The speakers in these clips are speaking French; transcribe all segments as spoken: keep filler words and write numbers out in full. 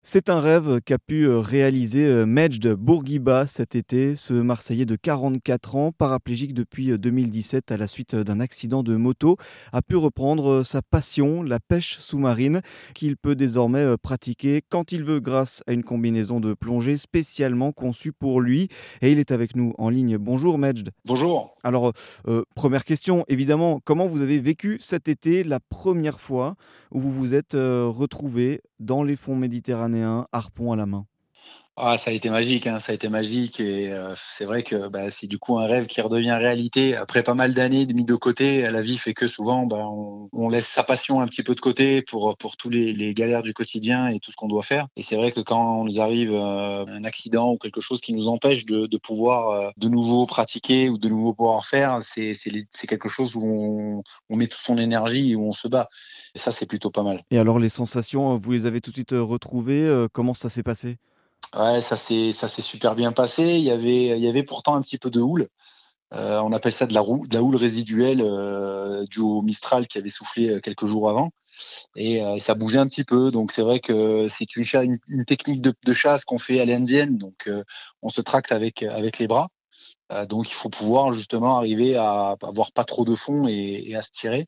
C'est un rêve qu'a pu, heu, réaliser, heu, Mejd Bourguiba cet été. Ce Marseillais de quarante-quatre ans, paraplégique depuis, heu, deux mille dix-sept à la suite, heu, d'un accident de moto, a pu reprendre, heu, sa passion, la pêche sous-marine, qu'il peut désormais, heu, pratiquer quand il veut grâce à une combinaison de plongée spécialement conçue pour lui et il est avec nous en ligne. Bonjour Mejd. Bonjour. Alors, heu heu, une question évidemment, comment vous avez vécu cet été, la première fois où vous vous êtes, heu, retrouvés dans les fonds méditerranéens, harpon à la main? Ah, ça a été magique, hein, ça a été magique et heu, c'est vrai que, bah, c'est du coup un rêve qui redevient réalité après pas mal d'années de mis de côté. La vie fait que souvent, bah, on on laisse sa passion un petit peu de côté pour, pour tous les les galères du quotidien et tout ce qu'on doit faire et c'est vrai que quand on nous arrive, heu, un accident ou quelque chose qui nous empêche de de pouvoir, heu, de nouveau pratiquer ou de nouveau pouvoir faire, c'est c'est les c'est quelque chose où on on met toute son énergie et où on se bat et ça, c'est plutôt pas mal. Et alors les sensations, vous les avez tout de suite, heu, retrouvées, heu, comment ça s'est passé? Ouais, ça s'est ça s'est super bien passé. Il y avait il y avait pourtant un petit peu de houle. Heu, on appelle ça de la roue de la houle résiduelle, heu, due au Mistral qui avait soufflé, heu, quelques jours avant et heu, ça bougeait un petit peu. Donc c'est vrai que c'est une cha une une technique de de chasse qu'on fait à l'indienne, donc heu, on se tracte avec, avec les bras. Heu, donc il faut pouvoir justement arriver à avoir pas trop de fond et et à se tirer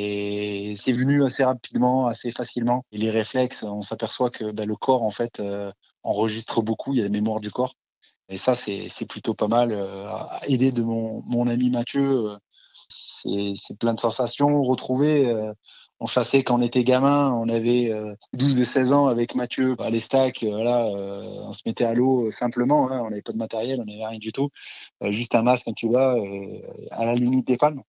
et c'est venu assez rapidement, assez facilement et les réflexes, on s'aperçoit que, bah, le corps en fait, heu, enregistre beaucoup. Il y a la mémoire du corps et ça c'est c'est plutôt pas mal, heu, à aidé de mon mon ami Mathieu, heu, c'est c'est plein de sensations retrouvées, heu, on chassait quand on était gamin, on avait, heu, douze et seize ans avec Mathieu, bah, les stacks, heu, voilà, heu, on se mettait à l'eau, heu, simplement, hein, on n'avait pas de matériel, on n'avait rien du tout, heu, juste un masque, un tuba, heu, à la limite des palmes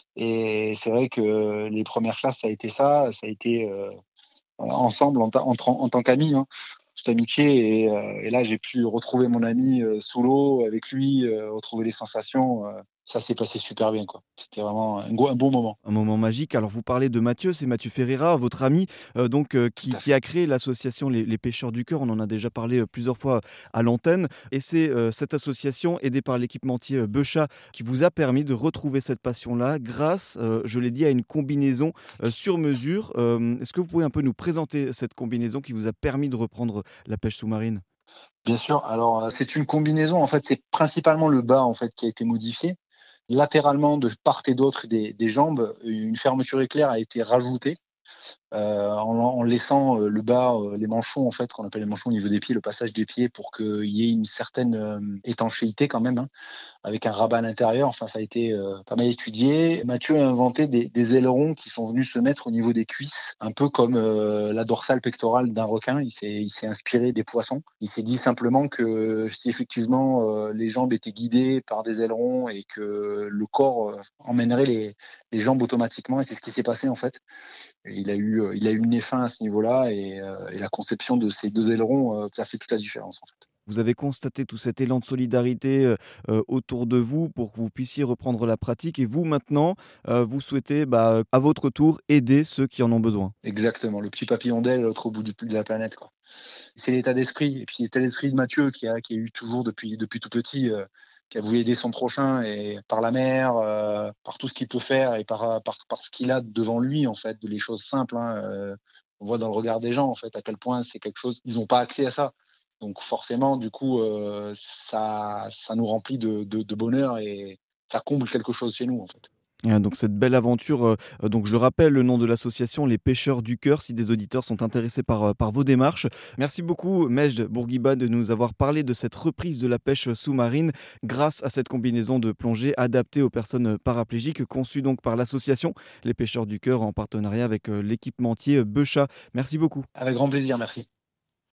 et c'est vrai que les premières classes, ça a été ça, ça a été, heu, ensemble en tant en tran en tant qu'amis, hein, toute amitié et heu et là, j'ai pu retrouver mon ami, heu, sous l'eau avec lui, heu, retrouver les sensations, heu, ça s'est passé super bien, quoi. C'était vraiment un go un bon moment. Un moment magique. Alors vous parlez de Mathieu, c'est Mathieu Ferreira, votre ami, heu, donc heu, Tout qui à qui a fait. créé l'association Les les Pêcheurs du Cœur. On en a déjà parlé, heu, plusieurs fois à l'antenne et c'est, heu, cette association aidée par l'équipementier, heu, Beuchat qui vous a permis de retrouver cette passion-là grâce, heu, je l'ai dit, à une combinaison, heu, sur mesure. Hem, est-ce que vous pouvez un peu nous présenter cette combinaison qui vous a permis de reprendre la pêche sous-marine? Bien sûr, alors, heu, c'est une combinaison, en fait, c'est principalement le bas, en fait, qui a été modifié. Latéralement, de part et d'autre des des jambes, une fermeture éclair a été rajoutée. Heu, en en laissant, heu, le bas, heu, les manchons en fait, qu'on appelle les manchons au niveau des pieds, le passage des pieds pour qu'il y ait une certaine, hem, étanchéité quand même, hein, avec un rabat à l'intérieur. Enfin, ça a été, heu, pas mal étudié. Mathieu a inventé des des ailerons qui sont venus se mettre au niveau des cuisses, un peu comme, heu, la dorsale pectorale d'un requin. Il s'est il s'est inspiré des poissons. Il s'est dit simplement que si effectivement, heu, les jambes étaient guidées par des ailerons et que le corps, heu, emmènerait les les jambes automatiquement et c'est ce qui s'est passé en fait. Et il a eu, heu, il a eu le nez fin à ce niveau-là et heu et la conception de ces deux ailerons, heu, ça fait toute la différence, en fait. Vous avez constaté tout cet élan de solidarité, heu heu, autour de vous pour que vous puissiez reprendre la pratique et vous maintenant, heu, vous souhaitez, bah, à votre tour aider ceux qui en ont besoin. Exactement, le petit papillon d'aile à l'autre bout du de la planète, quoi. C'est l'état d'esprit et puis l'état d'esprit de Mathieu qui a qui a eu toujours depuis depuis tout petit, heu, qui a voulu aider son prochain et par la mer, heu, par tout ce qu'il peut faire et par, heu, par par ce qu'il a devant lui, en fait, de les choses simples, hein, heu, on voit dans le regard des gens, en fait, à quel point c'est quelque chose ils ont pas accès à ça. Donc forcément, du coup, heu, ça ça nous remplit de de de bonheur et ça comble quelque chose chez nous, en fait. Heu, donc cette belle aventure, heu heu, donc je rappelle le nom de l'association Les Pêcheurs du Cœur si des auditeurs sont intéressés par, heu, par vos démarches. Merci beaucoup Mejd Bourguiba de nous avoir parlé de cette reprise de la pêche sous-marine grâce à cette combinaison de plongée adaptée aux personnes, paraplégiques conçue donc par l'association Les Pêcheurs du Cœur en partenariat avec, heu, l'équipementier, Beuchat. Merci beaucoup. Avec grand plaisir, merci.